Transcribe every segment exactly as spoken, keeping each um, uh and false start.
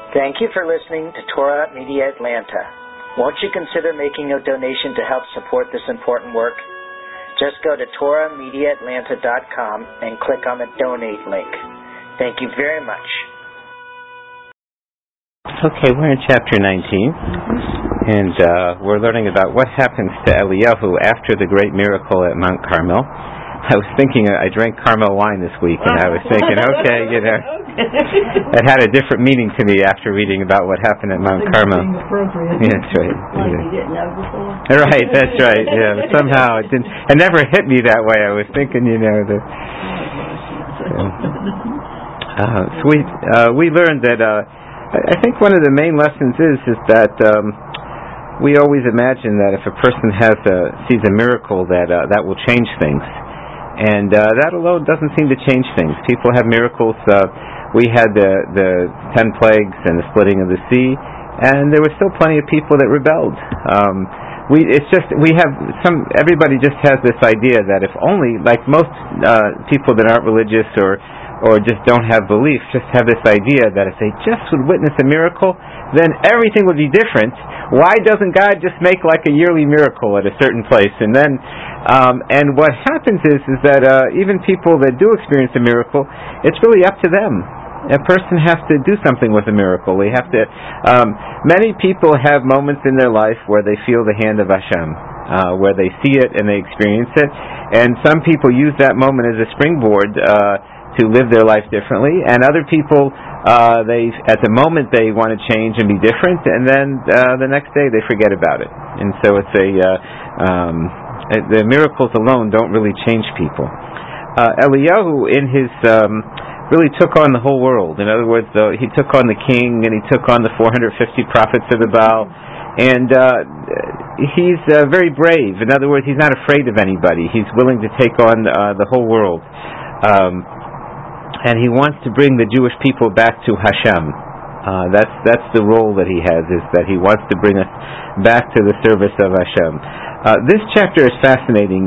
Thank you for listening to Torah Media Atlanta. Won't you consider making a donation to help support this important work? Just go to Torah Media Atlanta dot com and click on the donate link. Thank you very much. Okay, we're in chapter nineteen, and uh, we're learning about what happens to Eliyahu after the great miracle at Mount Carmel. I was thinking, I drank Carmel wine this week, and I was thinking, okay, you know, it had a different meaning to me after reading about what happened at Mount Carmel. Yeah, that's right. Like yeah. you didn't know before. Right, that's right. Yeah, but somehow it didn't. It never hit me that way. I was thinking, you know, that. Uh, so we uh, we learned that. Uh, I think one of the main lessons is is that um, we always imagine that if a person has a, sees a miracle, that uh, that will change things. And uh, that alone doesn't seem to change things. People have miracles. Uh, we had the the ten plagues and the splitting of the sea, and there were still plenty of people that rebelled. Um, we it's just we have some. Everybody just has this idea that if only, like most uh, people that aren't religious or or just don't have belief, just have this idea that if they just would witness a miracle, then everything would be different. Why doesn't God just make like a yearly miracle at a certain place? And then, um, and what happens is, is that uh, even people that do experience a miracle, it's really up to them. A person has to do something with a miracle. They have to. Um, many people have moments in their life where they feel the hand of Hashem, uh, where they see it and they experience it. And some people use that moment as a springboard uh, to live their life differently, and other people, uh, they at the moment they want to change and be different, and then uh, the next day they forget about it. And so it's a uh, um, the miracles alone don't really change people. Uh, Eliyahu, in his um, really took on the whole world. In other words, uh, he took on the king, and he took on the four hundred fifty prophets of the Baal, and uh, he's uh, very brave. In other words, he's not afraid of anybody. He's willing to take on uh, the whole world. Um, And he wants to bring the Jewish people back to Hashem. Uh, that's that's the role that he has, is that he wants to bring us back to the service of Hashem. Uh, this chapter is fascinating.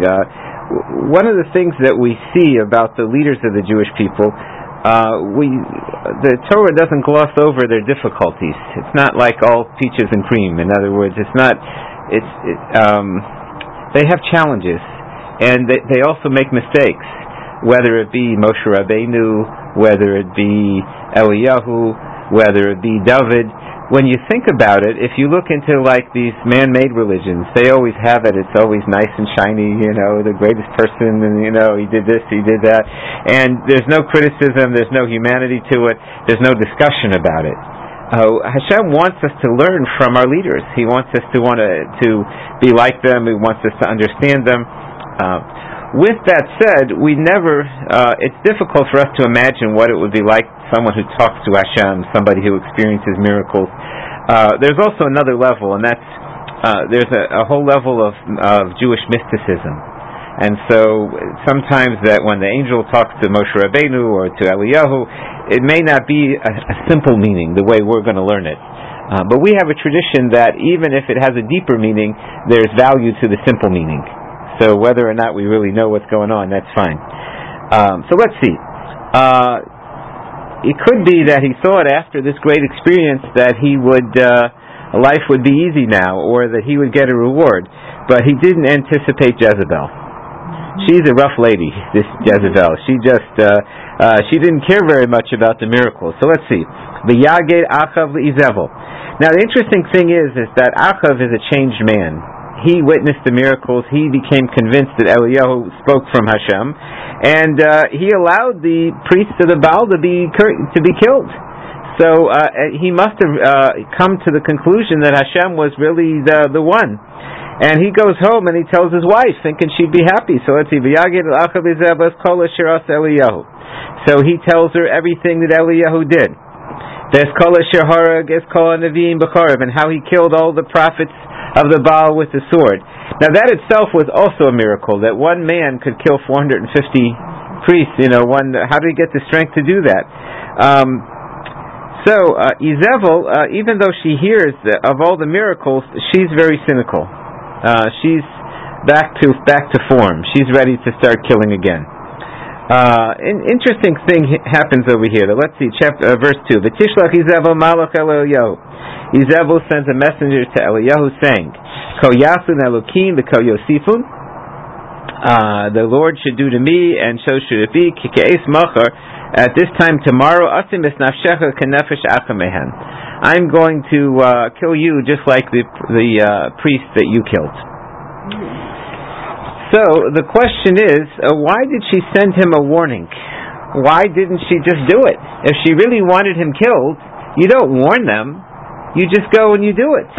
Uh, one of the things that we see about the leaders of the Jewish people, uh, we the Torah doesn't gloss over their difficulties. It's not like all peaches and cream. In other words, it's not. It's it, um, they have challenges, and they, they also make mistakes. Whether it be Moshe Rabbeinu, whether it be Eliyahu, whether it be David, when you think about it, if you look into like these man-made religions, they always have it. It's always nice and shiny, you know, the greatest person, and you know, he did this, he did that, and there's no criticism, there's no humanity to it, there's no discussion about it. Uh, Hashem wants us to learn from our leaders. He wants us to want to to be like them. He wants us to understand them. Uh, With that said, we never, uh, it's difficult for us to imagine what it would be like someone who talks to Hashem, somebody who experiences miracles. Uh, there's also another level, and that's, uh, there's a, a whole level of, of Jewish mysticism. And so sometimes that when the angel talks to Moshe Rabbeinu or to Eliyahu, it may not be a, a simple meaning the way we're going to learn it. Uh, but we have a tradition that even if it has a deeper meaning, there's value to the simple meaning. So whether or not we really know what's going on, that's fine. Um, so let's see. Uh, it could be that he thought after this great experience that he would, uh, life would be easy now, or that he would get a reward. But he didn't anticipate Jezebel. She's a rough lady, this Jezebel. She just, uh, uh, she didn't care very much about the miracles. So let's see. V'yaged Achav l'Izevel. Now the interesting thing is, is that Achav is a changed man. He witnessed the miracles. He became convinced that Eliyahu spoke from Hashem, and uh, he allowed the priests of the Baal to be to be killed. So uh, he must have uh, come to the conclusion that Hashem was really the the one. And he goes home and he tells his wife, thinking she'd be happy. So let's see, so he tells her everything that Eliyahu did. And how he killed all the prophets of the Baal with the sword. Now that itself was also a miracle, that one man could kill four hundred fifty priests. You know, one. How did he get the strength to do that? Um, so uh, Izevel, uh, even though she hears of all the miracles, she's very cynical. Uh, she's back to back to form. She's ready to start killing again. Uh, an interesting thing happens over here. Let's see, chapter, uh, verse two. V'tishlach Izebel malach el Eliyahu. Izebel sends a messenger to Eliyahu saying, Ko yasun Elokim v'ko yosifun. Uh, the Lord should do to me, and so should it be. Kikeis machar. At this time tomorrow, asim es nafshecha kenefesh achamehen. I'm going to uh, kill you just like the the uh, priest that you killed. So the question is, uh, why did she send him a warning? Why didn't she just do it? If she really wanted him killed, you don't warn them. You just go and you do it.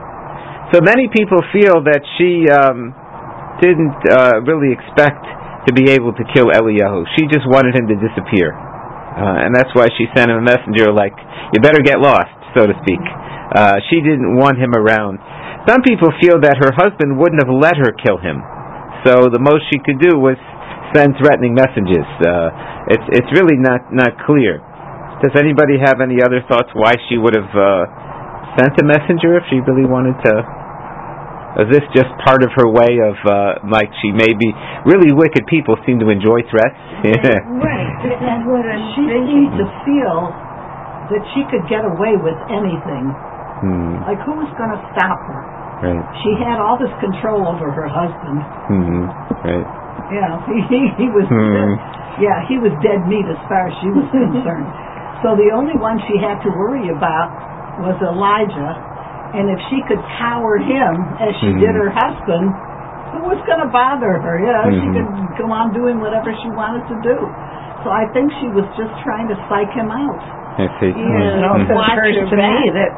So many people feel that she um, didn't uh, really expect to be able to kill Eliyahu. She just wanted him to disappear. Uh, and that's why she sent him a messenger like, you better get lost, so to speak. Uh, she didn't want him around. Some people feel that her husband wouldn't have let her kill him. So the most she could do was send threatening messages. Uh, it's it's really not, not clear. Does anybody have any other thoughts why she would have uh, sent a messenger if she really wanted to? Is this just part of her way of, uh, like she maybe, really wicked people seem to enjoy threats? Yeah. Right. That's what I'm she thinking. Seemed to feel that she could get away with anything. Hmm. Like, who was going to stop her? Right. She had all this control over her husband. Mm-hmm. Right. Yeah, he, he, he was mm-hmm. yeah, he was dead meat as far as she was concerned. So the only one she had to worry about was Elijah, and if she could cower him as she mm-hmm. did her husband, who was going to bother her? Yeah, mm-hmm. she could go on doing whatever she wanted to do. So I think she was just trying to psych him out. I see. Yeah, it also mm-hmm. occurs to me that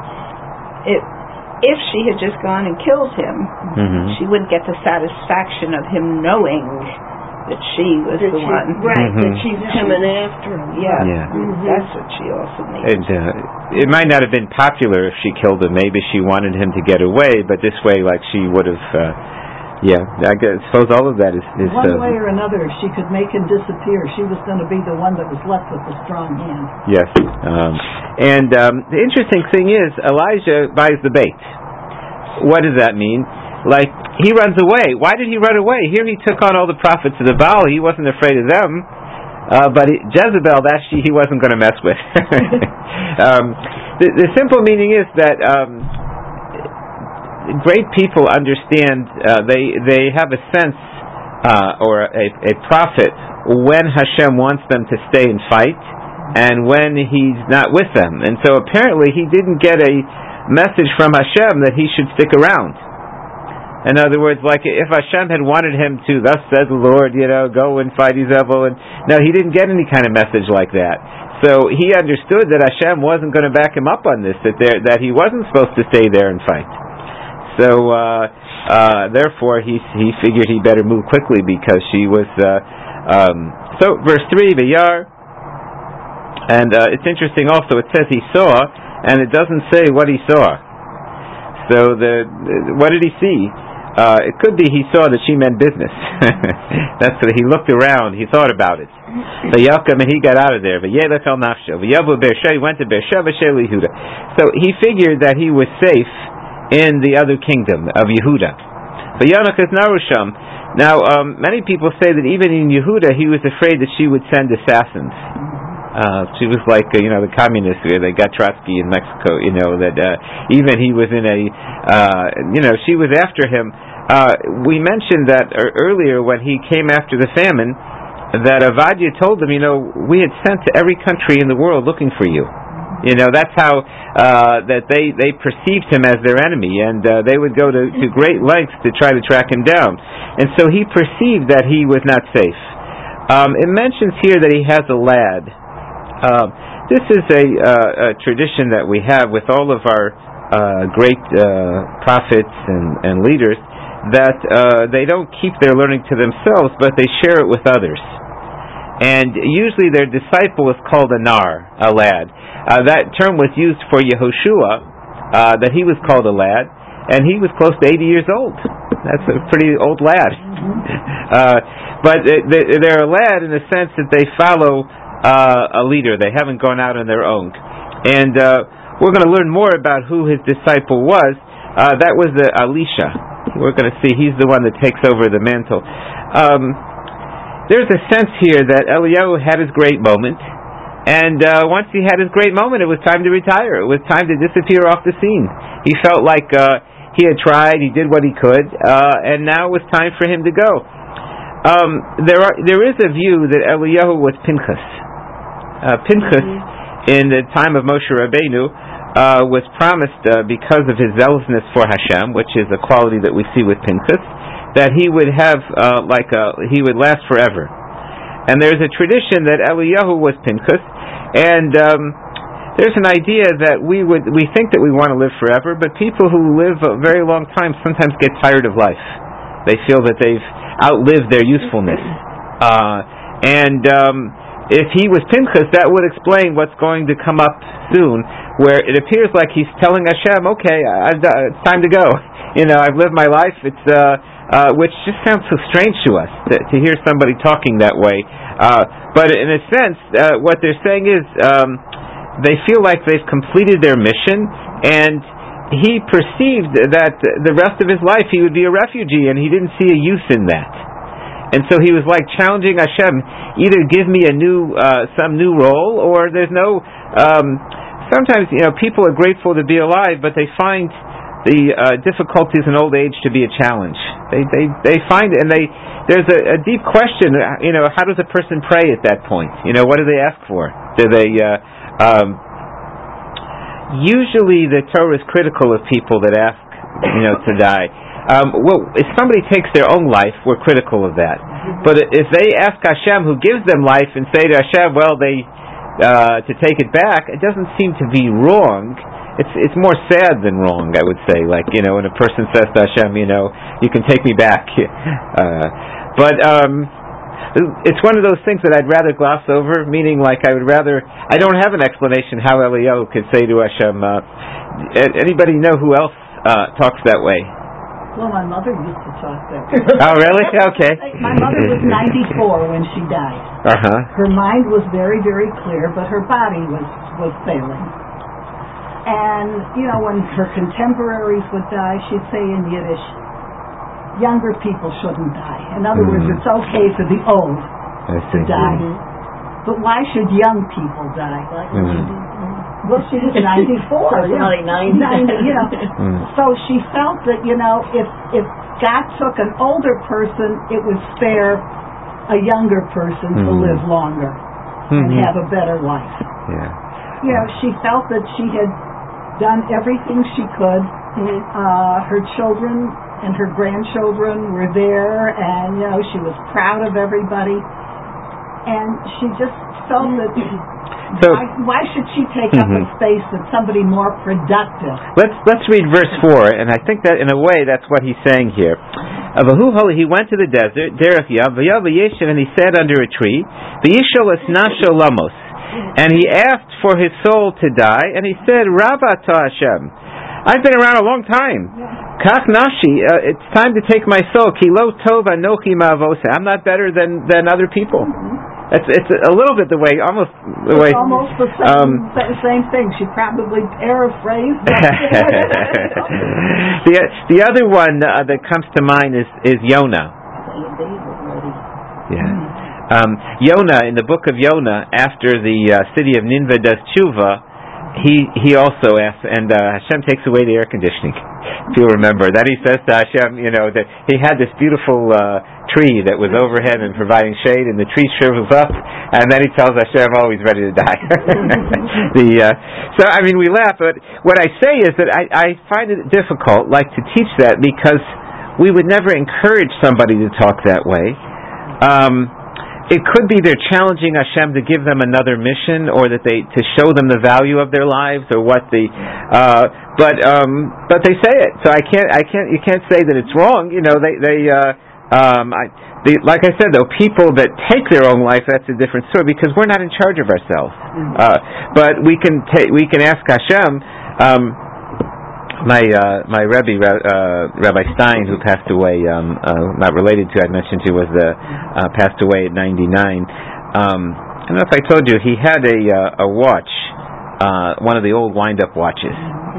it. If she had just gone and killed him, mm-hmm. she wouldn't get the satisfaction of him knowing that she was that the she, one. Right, mm-hmm. that she's coming after him. Yeah, yeah. Mm-hmm. That's what she also needs. And, uh, it might not have been popular if she killed him. Maybe she wanted him to get away, but this way, like, she would have, uh, yeah, I guess, suppose all of that is... is one uh, way or another, if she could make him disappear, she was going to be the one that was left with the strong hand. Yes. Um, and um, the interesting thing is, Elijah buys the bait. What does that mean? Like, he runs away. Why did he run away? Here he took on all the prophets of the Baal. He wasn't afraid of them. Uh, but he, Jezebel, that she, he wasn't going to mess with. um, the, the simple meaning is that um, great people understand, uh, they, they have a sense uh, or a, a prophet when Hashem wants them to stay and fight and when he's not with them. And so apparently he didn't get a message from Hashem that he should stick around. In other words, like if Hashem had wanted him to, thus says the Lord, you know, go and fight Izebel, and no, he didn't get any kind of message like that. So he understood that Hashem wasn't going to back him up on this, that there, that he wasn't supposed to stay there and fight. So uh, uh, therefore, he he figured he better move quickly because she was. Uh, um, so verse three, Vayar, and uh, it's interesting. Also, it says he saw, and it doesn't say what he saw. So the what did he see? Uh, it could be he saw that she meant business. That's what he looked around. He thought about it. So Yaakov, and he got out of there. V'yelech el nafsho. V'yavu Beersheba, he went to Beersheba shel Yehuda. So he figured that he was safe in the other kingdom of Yehuda. V'yanach es narusham. Now, um, many people say that even in Yehuda, he was afraid that she would send assassins. Uh, she was like, uh, you know, the communists, uh, they got Trotsky in Mexico, you know, that uh, even he was in a, uh, you know, she was after him. Uh, we mentioned that uh, earlier when he came after the famine, that Avadia told him, you know, we had sent to every country in the world looking for you. You know, that's how uh, that they, they perceived him as their enemy, and uh, they would go to, to great lengths to try to track him down. And so he perceived that he was not safe. Um, it mentions here that he has a lad. Uh, this is a, uh, a tradition that we have with all of our uh, great uh, prophets and, and leaders, that uh, they don't keep their learning to themselves, but they share it with others. And usually their disciple is called a nar, a lad. Uh, that term was used for Yehoshua, uh, that he was called a lad, and he was close to eighty years old. That's a pretty old lad. uh, but they're a lad in the sense that they follow Uh, a leader. They haven't gone out on their own. And uh, we're going to learn more about who his disciple was. Uh, that was uh, Elisha. We're going to see he's the one that takes over the mantle. Um, there's a sense here that Eliyahu had his great moment, and uh, once he had his great moment, it was time to retire. It was time to disappear off the scene. He felt like uh, he had tried, he did what he could, uh, and now it was time for him to go. Um, there are there is a view that Eliyahu was Pinchas. Uh, Pinchas, mm-hmm. in the time of Moshe Rabbeinu, uh, was promised uh, because of his zealousness for Hashem, which is a quality that we see with Pinchas, that he would have uh, like a, he would last forever. And there's a tradition that Eliyahu was Pinchas, and um, there's an idea that we would we think that we want to live forever, but people who live a very long time sometimes get tired of life. They feel that they've outlived their usefulness. Uh, and um, if he was Pinchas, that would explain what's going to come up soon, where it appears like he's telling Hashem, okay, I've, uh, it's time to go. You know, I've lived my life. It's uh, uh, which just sounds so strange to us, to, to hear somebody talking that way. Uh, but in a sense, uh, what they're saying is um, they feel like they've completed their mission, and he perceived that the rest of his life he would be a refugee, and he didn't see a use in that. And so he was like challenging Hashem, either give me a new, uh, some new role, or there's no, um, sometimes, you know, people are grateful to be alive, but they find the uh, difficulties in old age to be a challenge. They, they, they find, and they, there's a, a deep question, you know, how does a person pray at that point? You know, what do they ask for? Do they, uh, um, usually the Torah is critical of people that ask, you know, to die. Um, well, if somebody takes their own life, we're critical of that. But if they ask Hashem, who gives them life, and say to Hashem, well, they uh, to take it back, it doesn't seem to be wrong. It's it's more sad than wrong, I would say. Like, you know, when a person says to Hashem, you know, you can take me back. Uh, but um, it's one of those things that I'd rather gloss over, meaning like I would rather, I don't have an explanation how Eliyahu could say to Hashem, uh, anybody know who else uh, talks that way? Well, my mother used to talk that way. Oh, really? Okay. My mother was ninety-four when she died. Uh-huh. Her mind was very, very clear, but her body was, was failing. And, you know, when her contemporaries would die, she'd say in Yiddish, younger people shouldn't die. In other mm-hmm. words, it's okay for the old to die. Mm-hmm. But why should young people die? Mm-hmm. Well, she was ninety-four. So yeah. ninety, ninety, you know. Mm. So she felt that, you know, if if God took an older person, it was fair a younger person mm-hmm. to live longer mm-hmm. and have a better life. Yeah. You know, she felt that she had done everything she could. Mm-hmm. Uh, her children and her grandchildren were there, and, you know, she was proud of everybody. And she just felt that... So, why, why should she take mm-hmm. up a space that somebody more productive? Let's let's read verse four, and I think that in a way that's what he's saying here. He went to the desert, Derech Yav, and he sat under a tree, and he asked for his soul to die, and he said, Rabba to Hashem, I've been around a long time. Kach nashi, uh, it's time to take my soul. Ki lo tov anochi ma'avoseh. I'm not better than than other people. It's it's a little bit the way, almost the way. It's almost the same, um, same thing. She probably paraphrased. the the other one uh, that comes to mind is is Yonah. Yeah, um, Yonah in the book of Yonah, after the uh, city of Nineveh does tshuva, he he also asks, and uh, Hashem takes away the air conditioning. If you remember that, he says to Hashem, you know, that he had this beautiful uh, tree that was overhead and providing shade, and the tree shrivels up, and then he tells Hashem, oh, he's ready to die. the uh, so I mean, we laugh, but what I say is that I, I find it difficult, like, to teach that, because we would never encourage somebody to talk that way. Um, It could be they're challenging Hashem to give them another mission, or that they to show them the value of their lives, or what the. Uh, but um, but they say it, so I can't I can't you can't say that it's wrong. You know, they they uh, um, I, they, like I said though, people that take their own life, that's a different story, because we're not in charge of ourselves. Uh, but we can ta- we can ask Hashem. Um, My uh, my Rebbe, uh, Rabbi Stein, who passed away, um, uh, not related to, I mentioned to, was the uh, passed away at ninety-nine. Um, I don't know if I told you, he had a uh, a watch, uh, one of the old wind-up watches.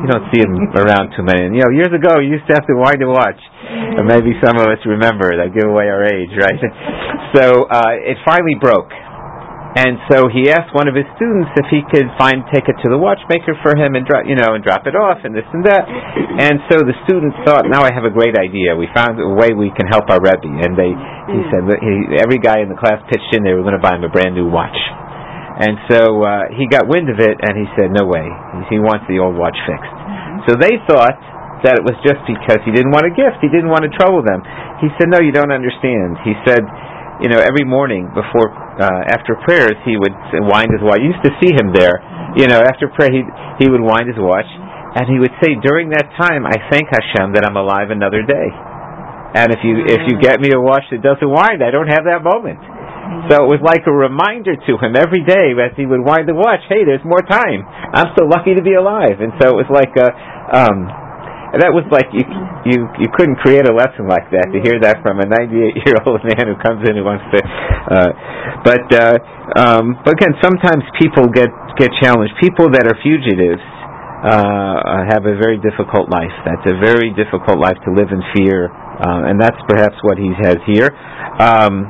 you don't see him around too many. And, you know, years ago, you used to have to wind a watch. Or maybe some of us remember that, give away our age, right? So uh, it finally broke. And so he asked one of his students if he could find, take it to the watchmaker for him and drop, you know, and drop it off and this and that. And so the student thought, now I have a great idea. We found a way we can help our Rebbe. And they, he said, he, every guy in the class pitched in. They were going to buy him a brand new watch. And so uh, he got wind of it, and he said, no way. He wants the old watch fixed. So they thought that it was just because he didn't want a gift. He didn't want to trouble them. He said, no, you don't understand. He said, you know, every morning before, uh, after prayers, he would wind his watch. You used to see him there. You know, after prayer, he he would wind his watch, and he would say, during that time, I thank Hashem that I'm alive another day. And if you if you get me a watch that doesn't wind, I don't have that moment. So it was like a reminder to him every day as he would wind the watch, hey, there's more time. I'm so lucky to be alive. And so it was like a... Um, that was like you, you you couldn't create a lesson like that, to hear that from a ninety-eight-year-old man who comes in who wants to. Uh, but uh, um, but again, sometimes people get get challenged. People that are fugitives uh, have a very difficult life. That's a very difficult life to live in fear, uh, and that's perhaps what he has here. Um,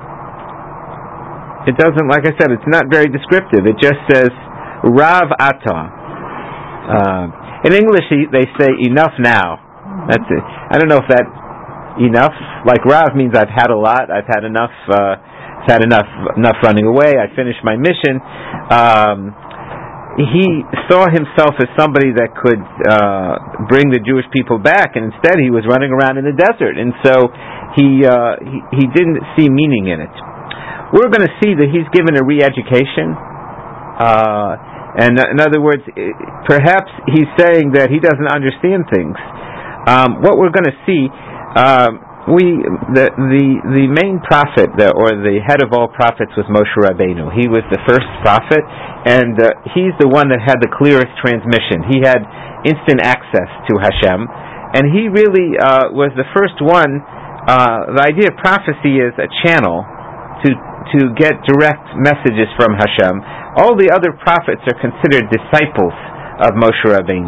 it doesn't, like I said, it's not very descriptive. It just says Rav Ata. Uh, In English, they say enough now. That's it. I don't know if that enough, like Rav means I've had a lot. I've had enough. Uh, I've had enough. Enough running away. I finished my mission. Um, he saw himself as somebody that could uh, bring the Jewish people back, and instead he was running around in the desert. And so he uh, he, he didn't see meaning in it. We're going to see that he's given a re-education. Uh, And in other words, perhaps he's saying that he doesn't understand things. Um, what we're going to see, um, we the the the main prophet, the, or the head of all prophets, was Moshe Rabbeinu. He was the first prophet, and uh, he's the one that had the clearest transmission. He had instant access to Hashem, and he really uh, was the first one. Uh, the idea of prophecy is a channel to to get direct messages from Hashem. All the other prophets are considered disciples of Moshe Rabbeinu.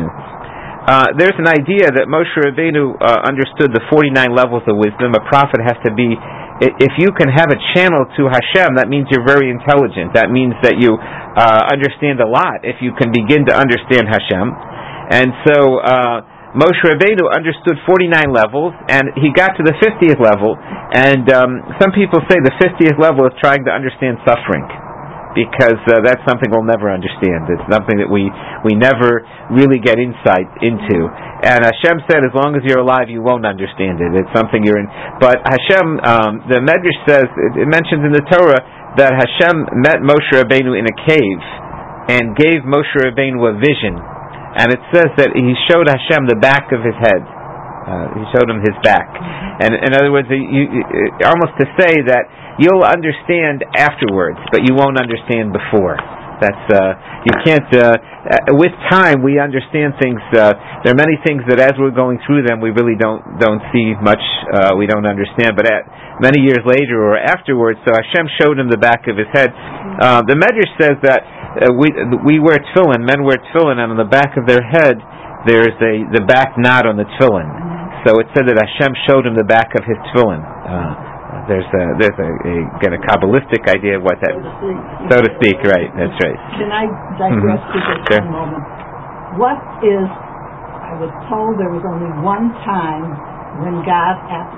Uh, there's an idea that Moshe Rabbeinu uh, understood the forty-nine levels of wisdom. A prophet has to be, if you can have a channel to Hashem, that means you're very intelligent. That means that you uh, understand a lot if you can begin to understand Hashem. And so uh, Moshe Rabbeinu understood forty-nine levels, and he got to the fiftieth level. And um, some people say the fiftieth level is trying to understand suffering, because uh, that's something we'll never understand. It's something that we, we never really get insight into. And Hashem said, as long as you're alive, you won't understand it. It's something you're in. But Hashem, um, the Medrash says, it, it mentions in the Torah that Hashem met Moshe Rabbeinu in a cave and gave Moshe Rabbeinu a vision. And it says that he showed Hashem the back of his head. Uh, he showed him his back. And in other words, you, you, almost to say that you'll understand afterwards, but you won't understand before. That's uh, you can't. Uh, with time, we understand things. Uh, there are many things that, as we're going through them, we really don't don't see much. Uh, we don't understand. But at many years later or afterwards, so Hashem showed him the back of his head. Uh, the Medrash says that uh, we we wear tefillin. Men wear tefillin, and on the back of their head, there's a the back knot on the tefillin. So it said that Hashem showed him the back of his tefillin. Uh, There's a there's a, a, again, a Kabbalistic idea of what that, so to speak, right? That's right. Can I digress Mm-hmm. to just Sure. one moment? What is? I was told there was only one time when God had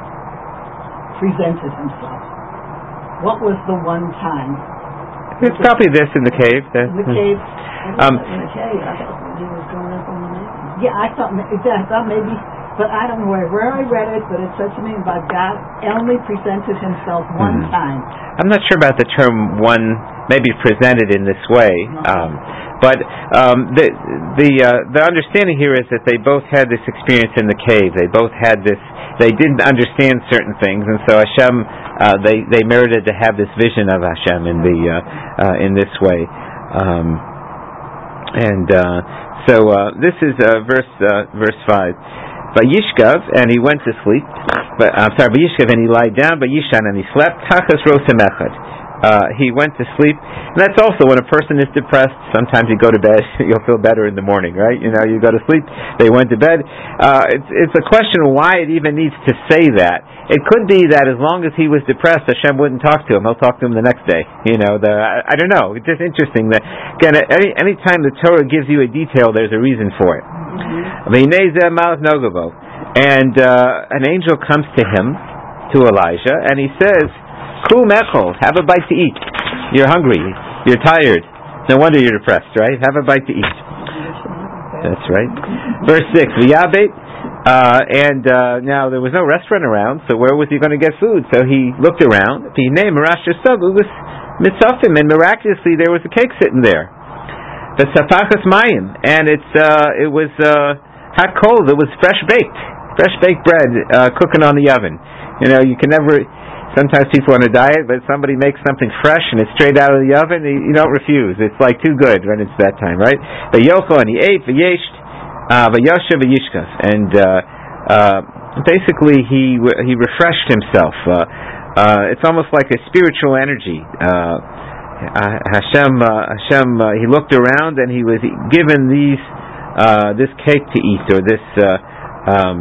presented Himself. What was the one time? It's probably this in the cave. The, In the cave. Um, in the cave. I thought he was going up on the mountain. Yeah, I thought. I thought maybe. But I don't know where, where I read it, but it said to me about God only presented Himself one mm-hmm. time. I'm not sure about the term one, maybe presented in this way, um, but um, the the uh, the understanding here is that they both had this experience in the cave. They both had this. They didn't understand certain things, and so Hashem, uh, they they merited to have this vision of Hashem in the uh, uh, in this way. Um, and uh, so uh, this is uh, verse uh, verse five. Vayishkav, and he went to sleep. But I'm sorry, Vayishkav, and he lied down. Vayishan, and he slept. Tachas rosem echad. uh, he went to sleep. And that's also when a person is depressed, sometimes you go to bed, you'll feel better in the morning, right? You know, you go to sleep, they went to bed. Uh, it's, it's a question of why it even needs to say that. It could be that as long as he was depressed, Hashem wouldn't talk to him. He'll talk to him the next day. You know, the I, I don't know. It's just interesting that, again, any any time the Torah gives you a detail, there's a reason for it. And uh, an angel comes to him, to Elijah, and he says, Ku mechol, have a bite to eat. You're hungry. You're tired. No wonder you're depressed, right? Have a bite to eat. That's right. Verse six, V'yabet, uh, and uh, now there was no restaurant around, so where was he going to get food? So he looked around. And miraculously there was a cake sitting there. The sapachas mayim, and it's uh, it was uh, hot cold. It was fresh baked, fresh baked bread uh, cooking on the oven. You know, you can never. Sometimes people on a diet, but somebody makes something fresh and it's straight out of the oven, you don't refuse. It's like too good when it's that time, right? The yochel, and he ate, v'yesht, v'yoshev, v'yishkaf, and uh, uh, basically he he refreshed himself. Uh, uh, it's almost like a spiritual energy. Uh, Hashem, uh, Hashem, uh, he looked around and he was given these uh, this cake to eat, or this. Uh, um,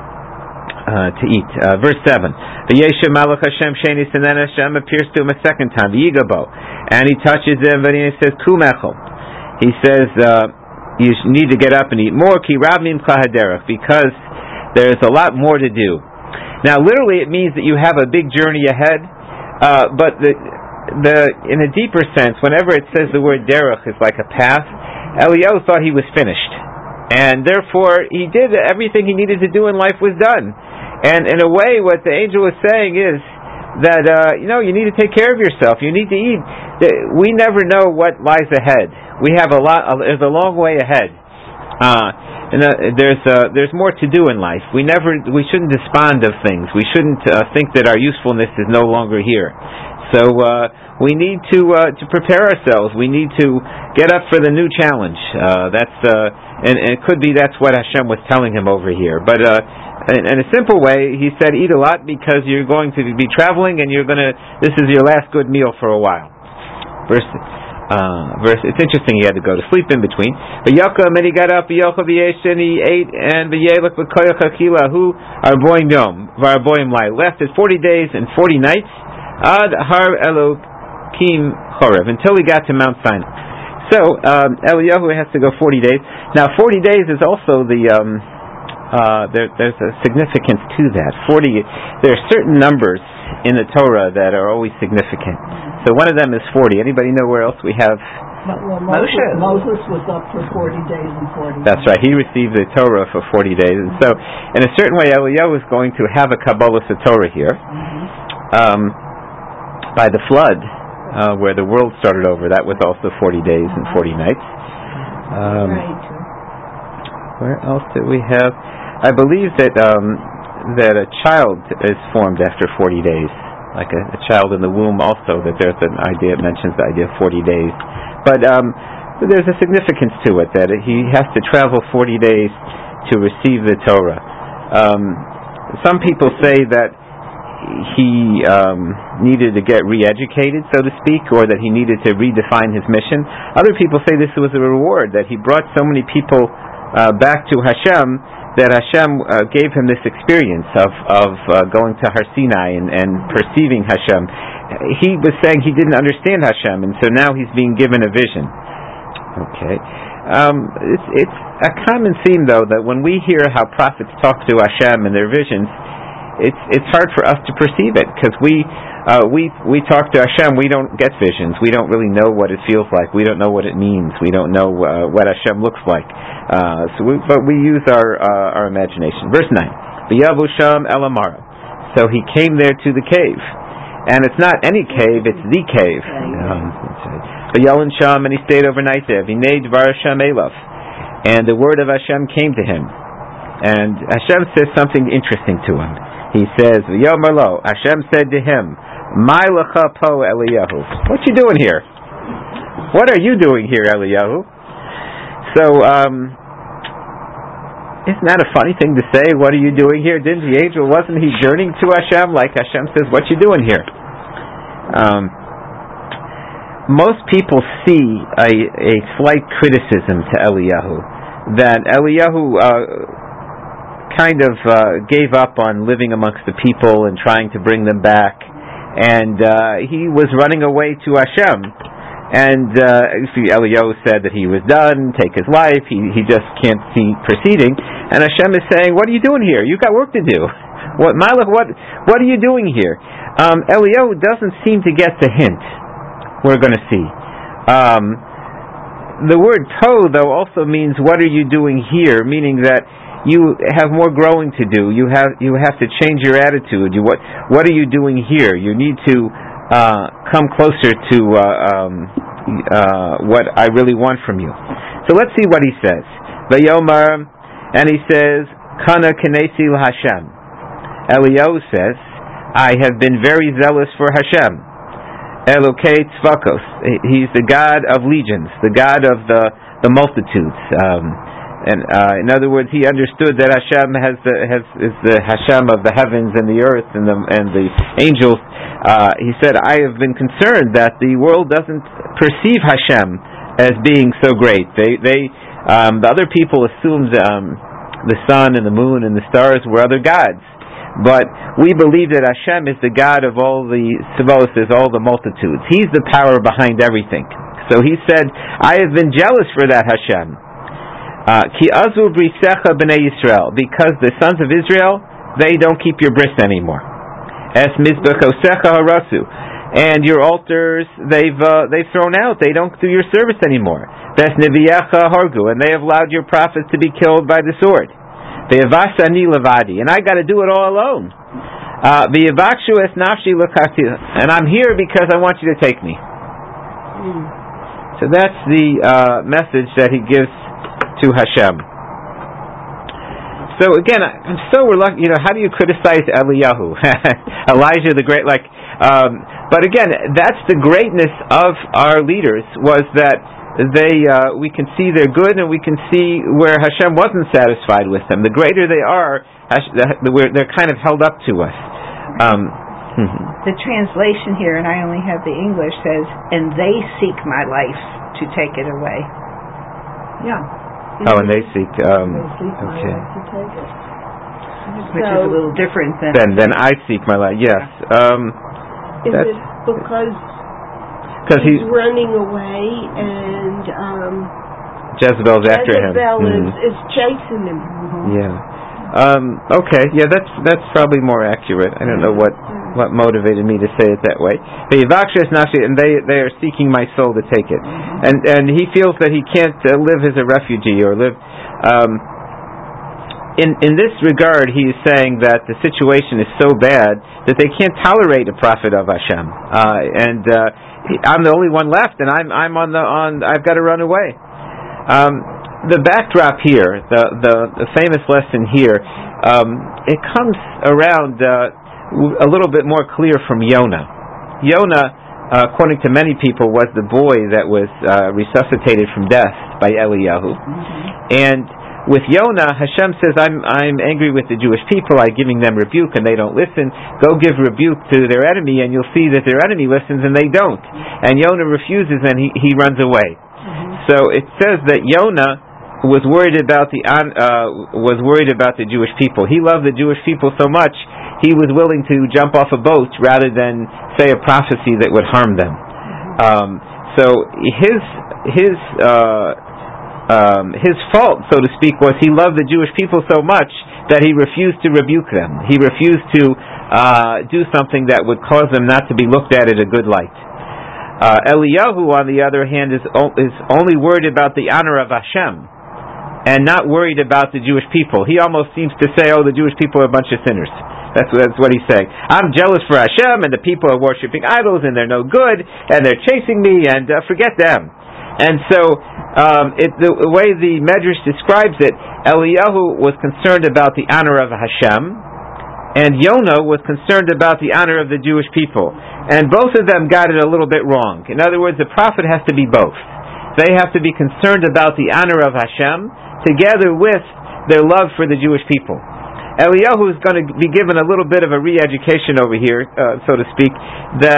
Uh, to eat. Uh, verse seven. The Yeshem Malach Hashem Shenis, and then Hashem appears to him a second time. The Yigabo, and he touches him, and he says Kumechel. He says uh, you need to get up and eat more. Ki Rabim Klahaderach, because there's a lot more to do. Now, literally, it means that you have a big journey ahead. Uh, but the the in a deeper sense, whenever it says the word derech is like a path, Eliyahu thought he was finished, and therefore he did everything he needed to do in life was done. And in a way, what the angel is saying is that, uh, you know, you need to take care of yourself. You need to eat. We never know what lies ahead. We have a lot, uh, there's a long way ahead. Uh, and uh, there's uh, there's more to do in life. We never, we shouldn't despond of things. We shouldn't uh, think that our usefulness is no longer here. So uh, we need to uh, to prepare ourselves. We need to get up for the new challenge. Uh, that's uh, and, and it could be that's what Hashem was telling him over here. But uh, in, in a simple way, he said, eat a lot because you're going to be traveling and you're going to. This is your last good meal for a while. Verse. Uh, verse. It's interesting. He had to go to sleep in between. But Yaakov, and he got up. Yaakov and he ate, and v'yelech v'koyach achila hu arboim yom v'arboim lai. Left is forty days and forty nights. Ad har Elokim Chorev, until he got to Mount Sinai. So um, Eliyahu has to go forty days. Now, forty days is also the um, uh, there, there's a significance to that. Forty. There are certain numbers in the Torah that are always significant. So one of them is forty. Anybody know where else we have? Well, Moses, Moses was up for forty days and forty. That's right. He received the Torah for forty days, and so in a certain way, Eliyahu is going to have a Kabbalah Torah here. Mm-hmm. Um, by the flood, uh, where the world started over, that was also forty days and forty nights. Um, where else did we have? I believe that um, that a child is formed after forty days, like a, a child in the womb. Also, that there's an idea. It mentions the idea of forty days, but um, there's a significance to it that he has to travel forty days to receive the Torah. Um, some people say that he um, needed to get re-educated, so to speak, or that he needed to redefine his mission. Other people say this was a reward, that he brought so many people uh, back to Hashem, that Hashem uh, gave him this experience of, of uh, going to Har Sinai and, and perceiving Hashem. He was saying he didn't understand Hashem, and so now he's being given a vision. Okay. Um, it's, it's a common theme, though, that when we hear how prophets talk to Hashem and their visions, It's it's hard for us to perceive it because we uh, we we talk to Hashem. We don't get visions. We don't really know what it feels like. We don't know what it means. We don't know uh, what Hashem looks like. Uh, so, we, but we use our uh, our imagination. Verse nine. V'yavu sham el amara. So he came there to the cave, and it's not any cave. It's the cave. V'yalin sham, and he stayed overnight there. V'nei dvar Hashem elav, and the word of Hashem came to him, and Hashem says something interesting to him. He says, V'yomer lo, Hashem said to him, My lecha po Eliyahu. What you doing here? What are you doing here, Eliyahu? So, um, isn't that a funny thing to say? What are you doing here? Didn't the angel, wasn't he journeying to Hashem? Like Hashem says, what you doing here? Um, most people see a, a slight criticism to Eliyahu, that Eliyahu uh, kind of uh, gave up on living amongst the people and trying to bring them back, and uh, he was running away to Hashem. And uh, Eliyahu said that he was done, take his life, he, he just can't see proceeding. And Hashem is saying, what are you doing here? You've got work to do. What, Malach, what, what are you doing here? Um, Eliyahu doesn't seem to get the hint. We're going to see. Um, the word toh, though, also means what are you doing here, meaning that you have more growing to do. You have you have to change your attitude. You, what what are you doing here? You need to uh, come closer to uh, um, uh, what I really want from you. So let's see what he says. Vayomar, and he says, Kana kinesi l'Hashem. Eliyahu says, I have been very zealous for Hashem. Elokei Tzvakos. He's the God of legions, the God of the, the multitudes. Um, and uh, in other words, he understood that Hashem has the, has is the Hashem of the heavens and the earth and the and the angels. Uh, he said, I have been concerned that the world doesn't perceive Hashem as being so great. They they um, the other people assumed um, the sun and the moon and the stars were other gods. But we believe that Hashem is the God of all the Tzvos, all the multitudes. He's the power behind everything. So he said, I have been jealous for that Hashem. Ki azu brisecha b'nei Yisrael, because the sons of Israel, they don't keep your bris anymore. Es mizbechosecha harasu, and your altars, they've uh, they've thrown out. They don't do your service anymore. Ves neviyecha hargu, and they have allowed your prophets to be killed by the sword. Ve'avasani levadi, and I got to do it all alone. Ve'avakshu es nafshi l'kati, and I'm here because I want you to take me. Mm. So that's the uh, message that he gives to Hashem. So again, I'm so reluctant. You know, how do you criticize Eliyahu, Elijah the great? Like, um, but again, that's the greatness of our leaders, was that they uh, we can see they're good, and we can see where Hashem wasn't satisfied with them. The greater they are, they're kind of held up to us. Um, the translation here, and I only have the English, says, and they seek my life to take it away. Yeah. Oh, and they seek, um, they seek my okay. life to take it. Which so, is a little different than... Then, then I seek my life, yes. Um, is it because... Because he's he, running away, and um, Jezebel's after him. Jezebel is, mm. is chasing him. Mm-hmm. Yeah. Um, okay. Yeah, that's that's probably more accurate. I don't know what, what motivated me to say it that way. And they they are seeking my soul to take it, and and he feels that he can't uh, live as a refugee or live. Um, in in this regard, he is saying that the situation is so bad that they can't tolerate a prophet of Hashem, uh, and. Uh, I'm the only one left, and I'm I'm on the on. I've got to run away. Um, the backdrop here, the the, the famous lesson here, um, it comes around uh, a little bit more clear from Yonah. Yonah, uh, according to many people, was the boy that was uh, resuscitated from death by Eliyahu, mm-hmm. and with Yonah, Hashem says, I'm I'm angry with the Jewish people. I'm giving them rebuke and they don't listen. Go give rebuke to their enemy and you'll see that their enemy listens and they don't. And Yonah refuses and he, he runs away. Mm-hmm. So it says that Yonah was worried about the uh, was worried about the Jewish people. He loved the Jewish people so much, he was willing to jump off a boat rather than say a prophecy that would harm them. Mm-hmm. Um, so his his uh, Um, his fault, so to speak, was he loved the Jewish people so much that he refused to rebuke them. He refused to uh, do something that would cause them not to be looked at in a good light. Uh, Eliyahu, on the other hand, is, o- is only worried about the honor of Hashem and not worried about the Jewish people. He almost seems to say, oh, the Jewish people are a bunch of sinners. That's, that's what he's saying. I'm jealous for Hashem, and the people are worshiping idols, and they're no good, and they're chasing me, and uh, forget them. And so, um, it, the way the Medrash describes it, Eliyahu was concerned about the honor of Hashem, and Yonah was concerned about the honor of the Jewish people. And both of them got it a little bit wrong. In other words, the prophet has to be both. They have to be concerned about the honor of Hashem, together with their love for the Jewish people. Eliyahu is going to be given a little bit of a re-education over here, uh, so to speak, that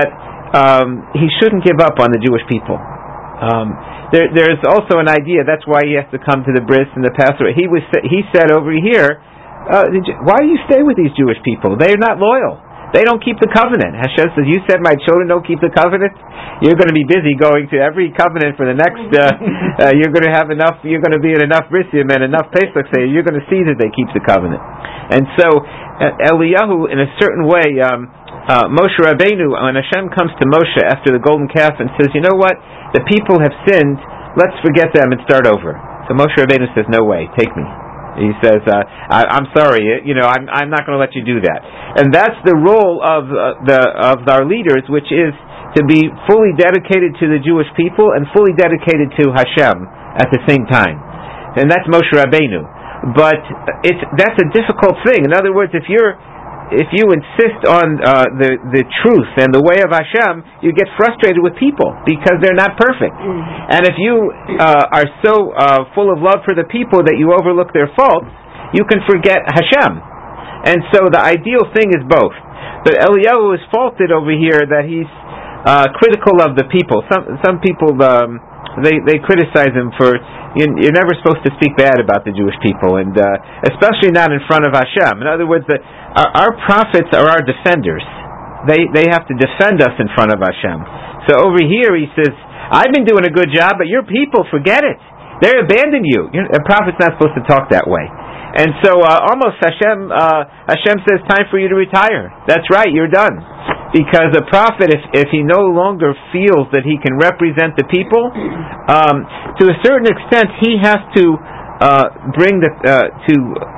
um, he shouldn't give up on the Jewish people. Um, there, there's also an idea. That's why he has to come to the bris and the Passover. He was he said over here, uh, why do you stay with these Jewish people? They're not loyal. They don't keep the covenant. Hashem says, you said my children don't keep the covenant? You're going to be busy going to every covenant for the next, uh, uh, you're going to have enough, you're going to be in enough brisim and enough Pesach, say you're going to see that they keep the covenant. And so, uh, Eliyahu, in a certain way, um, uh, Moshe Rabbeinu, when Hashem comes to Moshe after the golden calf and says, you know what, the people have sinned, let's forget them and start over. So Moshe Rabbeinu says, no way, take me. He says, uh, I, "I'm sorry, you know, I'm, I'm not going to let you do that." And that's the role of uh, the of our leaders, which is to be fully dedicated to the Jewish people and fully dedicated to Hashem at the same time. And that's Moshe Rabbeinu. But it's that's a difficult thing. In other words, if you're if you insist on uh, the the truth and the way of Hashem, you get frustrated with people because they're not perfect. Mm-hmm. And if you uh, are so uh, full of love for the people that you overlook their faults, you can forget Hashem. And so the ideal thing is both. But Eliyahu is faulted over here that he's uh, critical of the people. Some some people um, they they criticize him for. You're never supposed to speak bad about the Jewish people, and uh, especially not in front of Hashem. In other words, the, our, our prophets are our defenders. They they have to defend us in front of Hashem. So over here he says, I've been doing a good job, but your people, forget it. They abandon you. You're, a prophet's not supposed to talk that way. And so uh, almost Hashem uh, Hashem says, time for you to retire. That's right, you're done. Because a prophet, if, if he no longer feels that he can represent the people, um, to a certain extent, he has to uh, bring the uh, to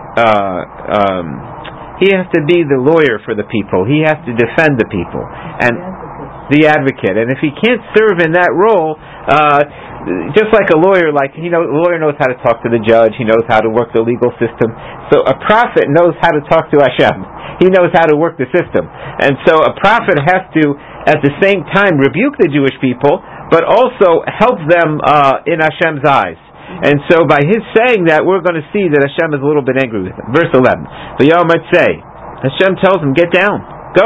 uh, um, he has to be the lawyer for the people. He has to defend the people and the advocate. And if he can't serve in that role, uh, just like a lawyer, like you know, a lawyer knows how to talk to the judge. He knows how to work the legal system. So a prophet knows how to talk to Hashem. He knows how to work the system. And so a prophet has to, at the same time, rebuke the Jewish people, but also help them uh, in Hashem's eyes. And so by his saying that, we're going to see that Hashem is a little bit angry with him. Verse eleven. V'yom say, Hashem tells him, get down, go.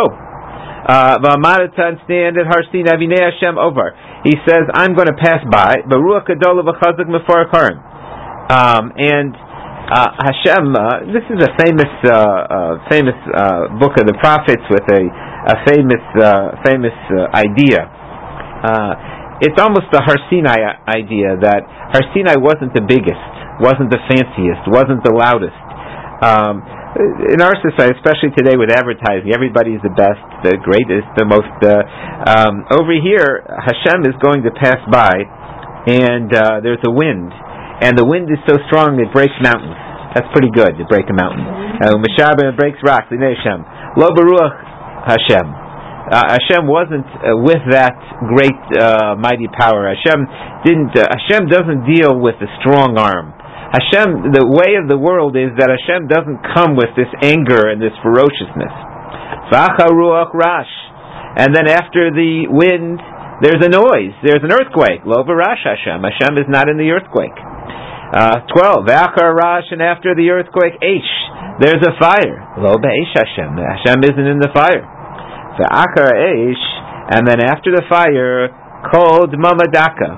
V'amaratan stand at Harsin Avinei Hashem over. He says, I'm going to pass by, Baruch Kadola v'chazak mefarach harim. Um, and Uh, Hashem, uh, this is a famous, uh, uh, famous uh, book of the prophets with a, a famous, uh, famous uh, idea. Uh, it's almost a Har Sinai idea that Har Sinai wasn't the biggest, wasn't the fanciest, wasn't the loudest. Um, in our society, especially today with advertising, everybody's the best, the greatest, the most. Uh, um, over here, Hashem is going to pass by, and uh, there's a wind. And the wind is so strong it breaks mountains. That's pretty good to break a mountain. Meshabeh breaks rocks. Hashem. Lo Baruch Hashem. Uh, Hashem wasn't uh, with that great, uh, mighty power. Hashem didn't. Uh, Hashem doesn't deal with the strong arm. Hashem, the way of the world is that Hashem doesn't come with this anger and this ferociousness. V'acha ruach rash. And then after the wind, there's a noise. There's an earthquake. Lo v'rash Hashem. Hashem is not in the earthquake. Uh, twelve. V'achar rash, and after the earthquake, Eish. There's a fire. Lo be'esh Hashem. Hashem isn't in the fire. V'achar Eish, and then after the fire, Kol Dmamadaka.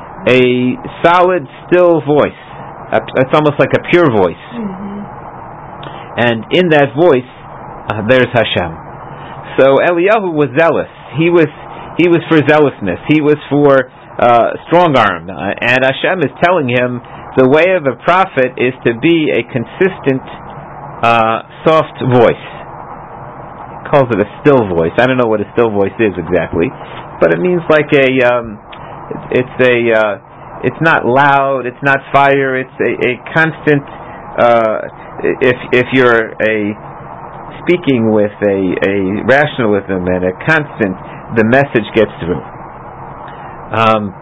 A solid, still voice. It's almost like a pure voice. Mm-hmm. And in that voice, uh, there's Hashem. So Eliyahu was zealous. He was he was for zealousness. He was for uh, strong arm. Uh, and Hashem is telling him the way of a prophet is to be a consistent, uh, soft voice. He calls it a still voice. I don't know what a still voice is exactly, but it means like a. Um, it's a. Uh, it's not loud. It's not fire. It's a, a constant. Uh, if if you're a speaking with a, a rationalism and a constant, the message gets through. Um,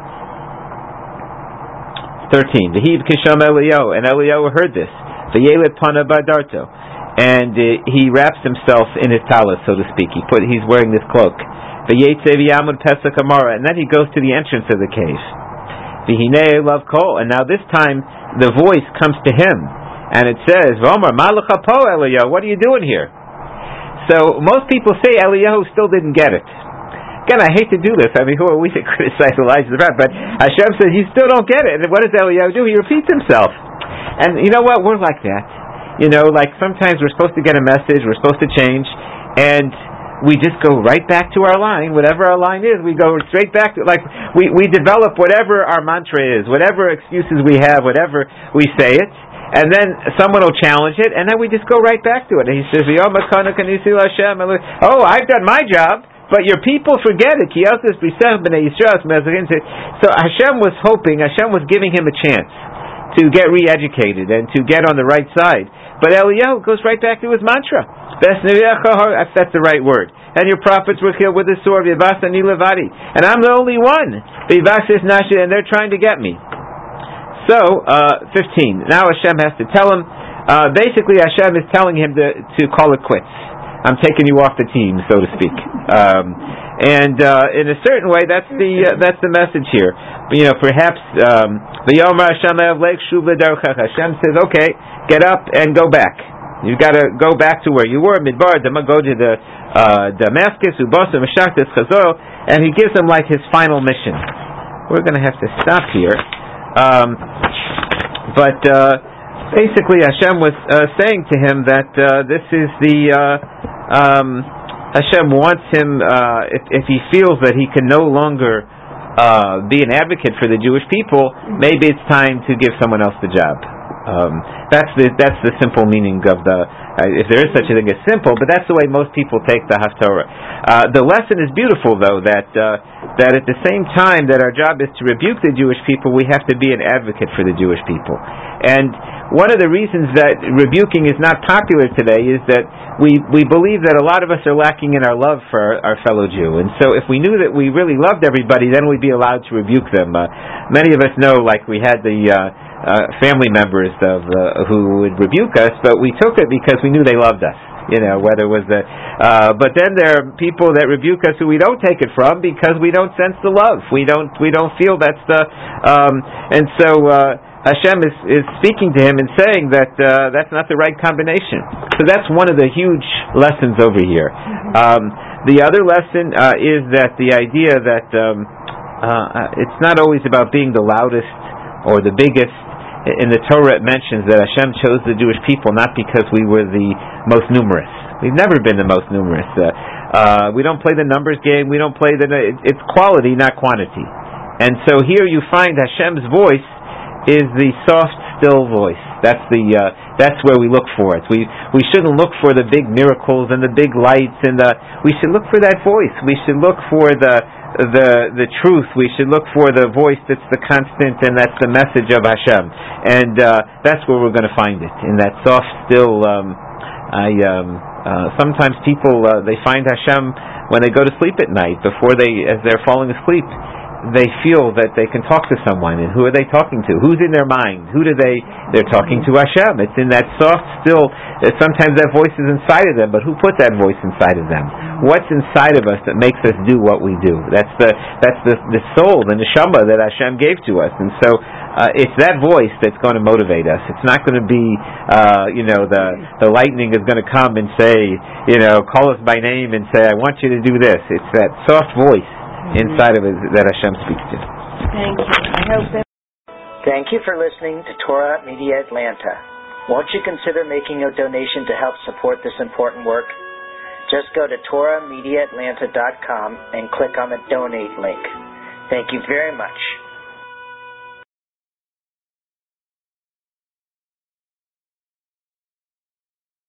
thirteen. V'hiv kisham Eliyahu, and Eliyahu heard this. V'yelet pana badarto, and uh, he wraps himself in his talis, so to speak. He put, he's wearing this cloak. V'yetze v'yamud pesach amara, and then he goes to the entrance of the cave. V'hinei lav kol, and now this time the voice comes to him, and it says, V'omar malacha po Eliyahu, what are you doing here? So most people say Eliyahu still didn't get it. Again, I hate to do this. I mean, who are we to criticize Elijah the prophet? But Hashem says, you still don't get it. And what does Eliyahu do? He repeats himself. And you know what? We're like that. You know, like sometimes we're supposed to get a message, we're supposed to change, and we just go right back to our line. Whatever our line is, we go straight back to, like, we, we develop whatever our mantra is, whatever excuses we have, whatever we say it, and then someone will challenge it, and then we just go right back to it. And he says, oh, I've done my job, but your people forget it. So Hashem was hoping, Hashem was giving him a chance to get re-educated and to get on the right side. But Eliyahu goes right back to his mantra. That's the right word. And your prophets were killed with the sword. And I'm the only one. And they're trying to get me. So, uh, fifteen. Now Hashem has to tell him, uh, basically Hashem is telling him to, to call it quits. I'm taking you off the team, so to speak. Um, and uh, in a certain way, that's the uh, that's the message here. You know, perhaps um, the Yomer Hashem Hashem says, okay, get up and go back. You've got to go back to where you were. Midbar, go to the uh, Damascus, Ubasa, Meshachtis, Chazor, and he gives him like his final mission. We're going to have to stop here. Um, but uh, basically, Hashem was uh, saying to him that uh, this is the uh, um, Hashem wants him, uh, if, if he feels that he can no longer uh, be an advocate for the Jewish people, maybe it's time to give someone else the job. Um, that's the that's the simple meaning of the, uh, if there is such a thing as simple, but that's the way most people take the Haftorah. Uh, the lesson is beautiful, though, that uh, that at the same time that our job is to rebuke the Jewish people, we have to be an advocate for the Jewish people. And one of the reasons that rebuking is not popular today is that we, we believe that a lot of us are lacking in our love for our, our fellow Jew. And so if we knew that we really loved everybody, then we'd be allowed to rebuke them. Uh, many of us know, like we had the uh, uh, family members of uh, who would rebuke us, but we took it because we knew they loved us. You know, whether it was the, uh, but then there are people that rebuke us who we don't take it from because we don't sense the love. We don't, we don't feel that's the, um, and so, uh, Hashem is, is speaking to him and saying that, uh, that's not the right combination. So that's one of the huge lessons over here. Um, the other lesson, uh, is that the idea that, um, uh, it's not always about being the loudest or the biggest. In the Torah it mentions that Hashem chose the Jewish people not because we were the most numerous. We've never been the most numerous. Uh, uh, we don't play the numbers game. We don't play the... It's quality, not quantity. And so here you find Hashem's voice is the soft, still voice. That's the uh, that's where we look for it. We we shouldn't look for the big miracles and the big lights and the. We should look for that voice. We should look for the the the truth. We should look for the voice that's the constant and that's the message of Hashem. And uh, that's where we're going to find it, in that soft, still. Um, I um, uh, sometimes people uh, they find Hashem when they go to sleep at night, before they as they're falling asleep. They feel that they can talk to someone, and who are they talking to? Who's in their mind? Who do they? They're talking to Hashem. It's in that soft, still. Sometimes that voice is inside of them, but who put that voice inside of them? What's inside of us that makes us do what we do? That's the that's the the soul, the neshama that Hashem gave to us, and so uh, it's that voice that's going to motivate us. It's not going to be, uh, you know, the the lightning is going to come and say, you know, call us by name and say, I want you to do this. It's that soft voice inside of it that Hashem speaks to. Thank you. I hope that. Thank you for listening to Torah Media Atlanta. Won't you consider making a donation to help support this important work? Just go to Torah Media Atlanta dot com and click on the donate link. Thank you very much.